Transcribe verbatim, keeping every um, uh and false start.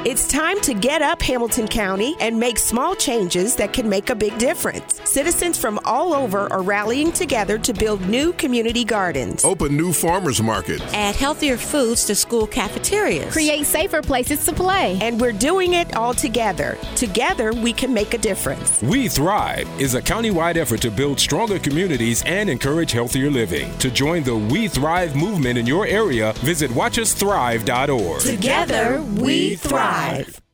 It's time to get up, Hamilton County, and make small changes that can make a big difference. Citizens from all over are rallying together to build new community gardens. Open new farmers markets. Add healthier foods to school cafeterias. Create safer places to play. And we're doing it all together. Together, we can make a difference. We Thrive is a countywide effort to build stronger communities and encourage healthier living. To join the We Thrive movement in your area, visit watch us thrive dot org. Together, we thrive.